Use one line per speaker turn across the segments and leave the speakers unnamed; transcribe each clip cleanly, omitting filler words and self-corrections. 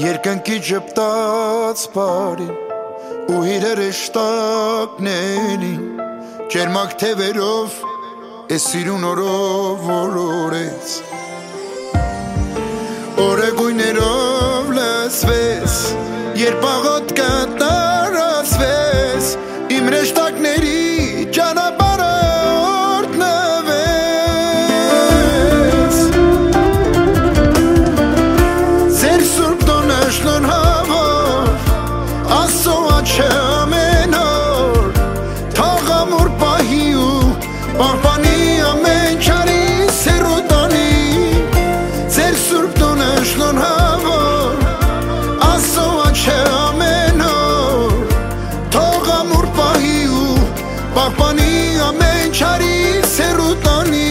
Երկնքի ճպտած բարին ու իրերը շտակներին Ջերմակ թևերով ես սիրուն օրով որորեց Օրեգույներով լսվես Երբ աղոտքը տարածվես Իմ ռեշտակների ճանապարհը օրհնվեց Ձեր սուրբ տոնը շնորհավոր Աստծո աչքը ամեն օր Թող ամուր պահի ու պահպանի ամեն չարի սերոտանի Ձեր սուրբ տոնը շնորհավոր Աստծո աչքը ամեն օր Թող ամուր պահի ու պահպանի ամեն չարի սերոտանի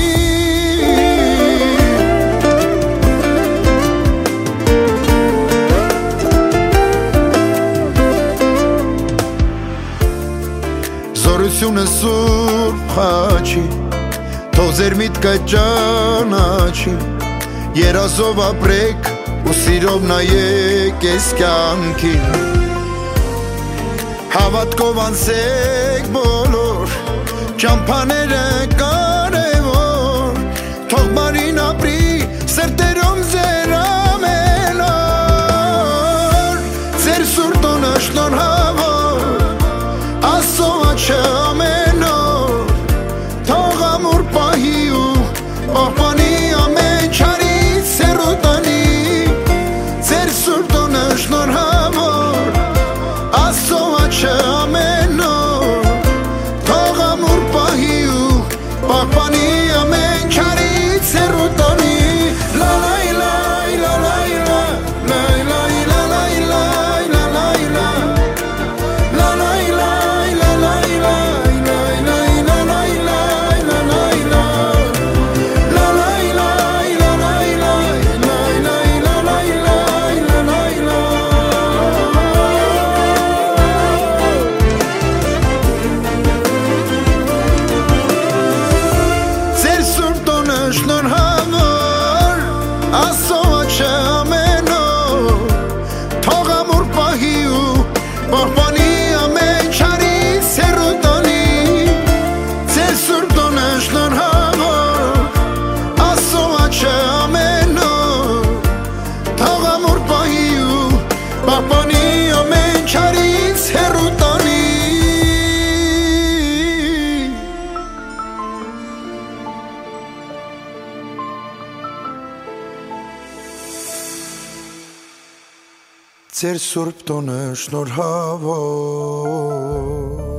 Զորությունը սուրբ խաչի Թող ձեր միտքը ճանաչի Երազով ապրեք ու սիրով նայեք ես կյանքին Հավատքով անցեք բոլոր Ճամփաները կարևոր Թող բարին ապրի սրտերում ձեր ամեն օր Ձեր սուրբ տոնը շնորհավոր Աստծո աչքը ամեն օր Թող ամուր պահի ու պահպանի ամեն չարի սերոտանի Ձեր սուրբ տոնը շնորհավոր Աստծո աչքը ամեն օր Թող ամուր պահի ու պահպանի ամեն չարի սերոտանի La la la la la la La la la la la la la la La la la la la la Շնորհավոր Աստծո աչքը ամեն օր Թող ամուր պահի ու պահպանի ամեն չարի սերոտանի Ձեր սուրբ տոնը շնորհավոր Աստծո աչքը ամեն օր Թող ամուր պահի ու պահպանի ամեն չարի սերոտանի Ձեր սուրբ տոնը շնորհավոր